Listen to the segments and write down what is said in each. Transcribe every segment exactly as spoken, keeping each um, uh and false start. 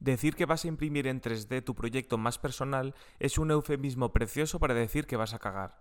Decir que vas a imprimir en tres D tu proyecto más personal es un eufemismo precioso para decir que vas a cagar.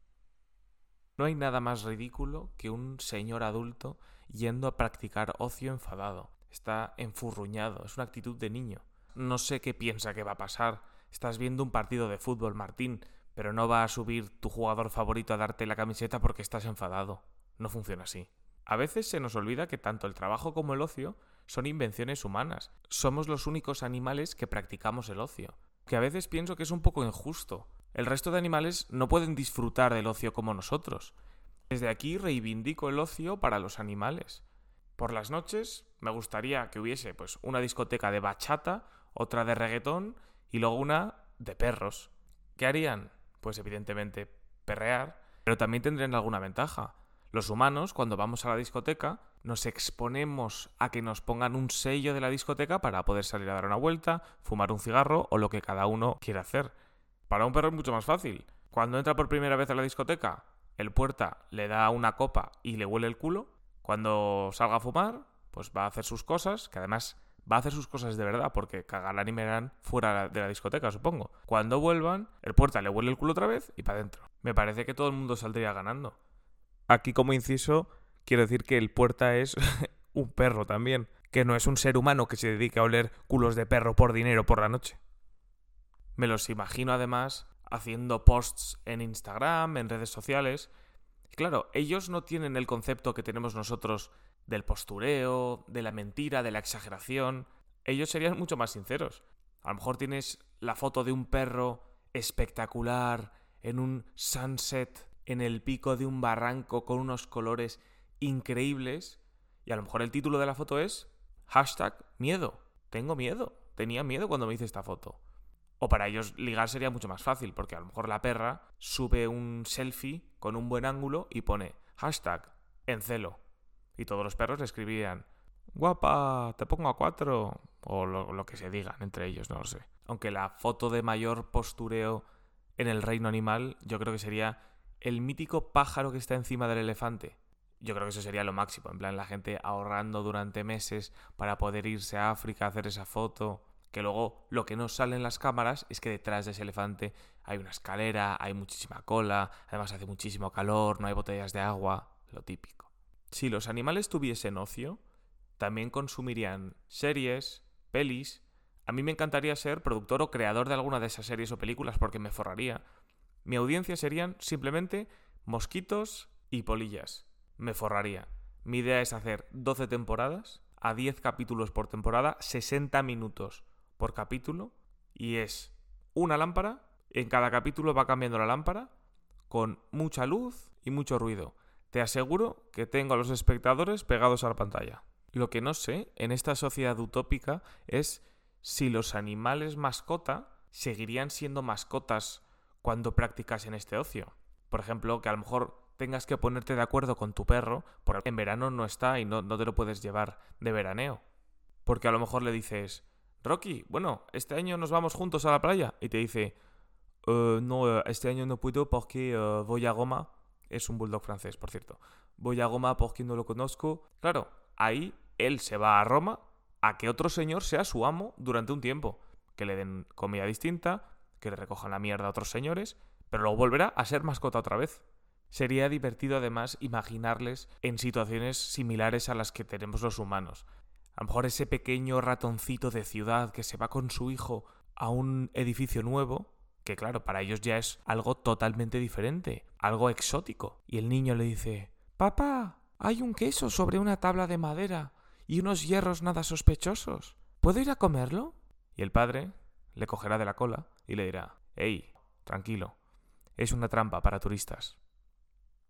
No hay nada más ridículo que un señor adulto yendo a practicar ocio enfadado. Está enfurruñado, es una actitud de niño. No sé qué piensa que va a pasar. Estás viendo un partido de fútbol, Martín, pero no va a subir tu jugador favorito a darte la camiseta porque estás enfadado. No funciona así. A veces se nos olvida que tanto el trabajo como el ocio son invenciones humanas. Somos los únicos animales que practicamos el ocio. Que a veces pienso que es un poco injusto. El resto de animales no pueden disfrutar del ocio como nosotros. Desde aquí reivindico el ocio para los animales. Por las noches me gustaría que hubiese pues una discoteca de bachata, otra de reggaetón y luego una de perros. ¿Qué harían? Pues evidentemente perrear, pero también tendrían alguna ventaja. Los humanos, cuando vamos a la discoteca, nos exponemos a que nos pongan un sello de la discoteca para poder salir a dar una vuelta, fumar un cigarro o lo que cada uno quiera hacer. Para un perro es mucho más fácil. Cuando entra por primera vez a la discoteca, el puerta le da una copa y le huele el culo. Cuando salga a fumar, pues va a hacer sus cosas, que además va a hacer sus cosas de verdad, porque cagarán y mearán fuera de la discoteca, supongo. Cuando vuelvan, el puerta le huele el culo otra vez y para adentro. Me parece que todo el mundo saldría ganando. Aquí, como inciso, quiero decir que el puerta es un perro también, que no es un ser humano que se dedique a oler culos de perro por dinero por la noche. Me los imagino además haciendo posts en Instagram, en redes sociales. Claro, ellos no tienen el concepto que tenemos nosotros del postureo, de la mentira, de la exageración. Ellos serían mucho más sinceros. A lo mejor tienes la foto de un perro espectacular en un sunset en el pico de un barranco con unos colores increíbles y a lo mejor el título de la foto es hashtag miedo. Tengo miedo. Tenía miedo cuando me hice esta foto. O para ellos ligar sería mucho más fácil, porque a lo mejor la perra sube un selfie con un buen ángulo y pone hashtag en celo. Y todos los perros le escribirían guapa, te pongo a cuatro, o lo, lo que se digan entre ellos, no lo sé. Aunque la foto de mayor postureo en el reino animal yo creo que sería el mítico pájaro que está encima del elefante. Yo creo que eso sería lo máximo, en plan la gente ahorrando durante meses para poder irse a África a hacer esa foto. Que luego lo que no sale en las cámaras es que detrás de ese elefante hay una escalera, hay muchísima cola, además hace muchísimo calor, no hay botellas de agua, lo típico. Si los animales tuviesen ocio, también consumirían series, pelis. A mí me encantaría ser productor o creador de alguna de esas series o películas porque me forraría. Mi audiencia serían simplemente mosquitos y polillas. Me forraría. Mi idea es hacer doce temporadas, a diez capítulos por temporada, sesenta minutos por capítulo, y es una lámpara, en cada capítulo va cambiando la lámpara, con mucha luz y mucho ruido. Te aseguro que tengo a los espectadores pegados a la pantalla. Lo que no sé en esta sociedad utópica es si los animales mascota seguirían siendo mascotas cuando practicasen este ocio. Por ejemplo, que a lo mejor tengas que ponerte de acuerdo con tu perro, porque en verano no está y no, no te lo puedes llevar de veraneo. Porque a lo mejor le dices, Rocky, bueno, este año nos vamos juntos a la playa. Y te dice, uh, no, este año no puedo porque uh, voy a Roma. Es un bulldog francés, por cierto. Voy a Roma porque no lo conozco. Claro, ahí él se va a Roma a que otro señor sea su amo durante un tiempo. Que le den comida distinta, que le recojan la mierda a otros señores, pero luego volverá a ser mascota otra vez. Sería divertido además imaginarles en situaciones similares a las que tenemos los humanos. A lo mejor ese pequeño ratoncito de ciudad que se va con su hijo a un edificio nuevo, que claro, para ellos ya es algo totalmente diferente, algo exótico. Y el niño le dice, papá, hay un queso sobre una tabla de madera y unos hierros nada sospechosos. ¿Puedo ir a comerlo? Y el padre le cogerá de la cola y le dirá, hey, tranquilo, es una trampa para turistas.